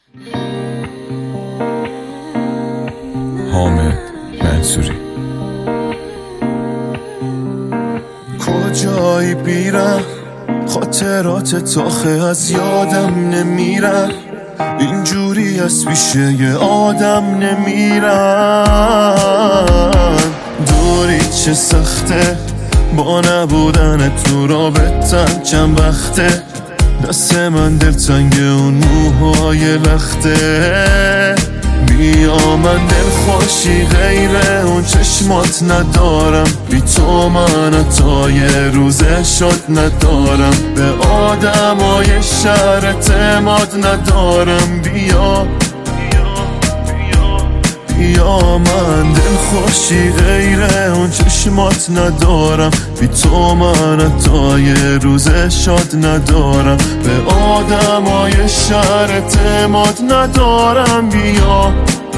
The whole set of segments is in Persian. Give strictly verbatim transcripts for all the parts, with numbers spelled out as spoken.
حامد منصوری. کجایی بیرم خاطرات تاخه از یادم نمیرن، اینجوری از پیشه یه آدم نمیرن. دوری چه سخته با نبودن تو رابطم، چند وقته دست من دلتنگ اون موهای لخته. بیا من دل خوشی غیره اون چشمات ندارم، بی تو من تا یه روزه شد ندارم، به آدمای شهر اعتماد ندارم. بیا بیا من دل خوشی غیره اون چشمات ندارم، بی تو من تا یه روزه شاد ندارم، به آدمای شهر اعتماد ندارم. بیا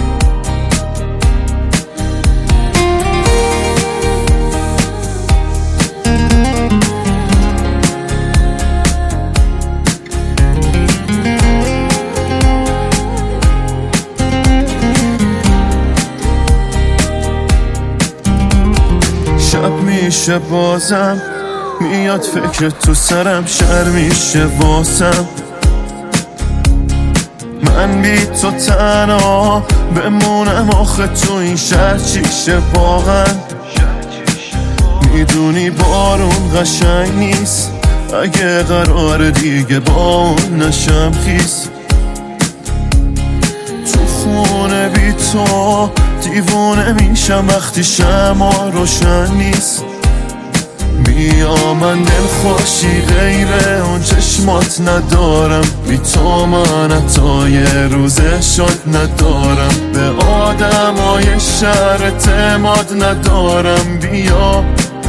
شب میشه بازم میاد فکر تو سرم، شر میشه واسم من بی تو تنها بمونم. آخه تو این شهر چیشه واقعا؟ میدونی بارون قشنگ نیست اگه قرار دیگه با اون نشم خیس. تو خونه بی تو دیوونه میشم وقتی شمع روشن نیست. بیا من دل خوشی غیره اون چشمات ندارم، بی تو من تا یه روزه شد ندارم، به آدمای شهر اعتماد ندارم. بیا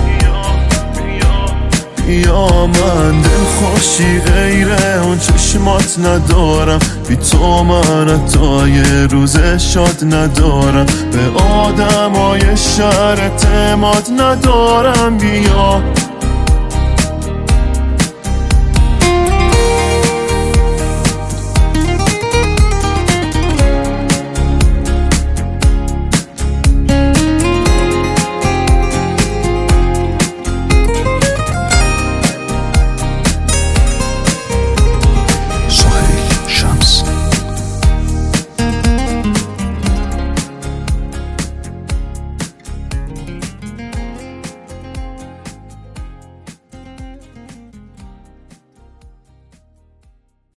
بیا من دل خوشی غیره اون چشمات ندارم، بی تو من تا یه روزه شاد ندارم، به آدمای شهر اعتماد ندارم. بیا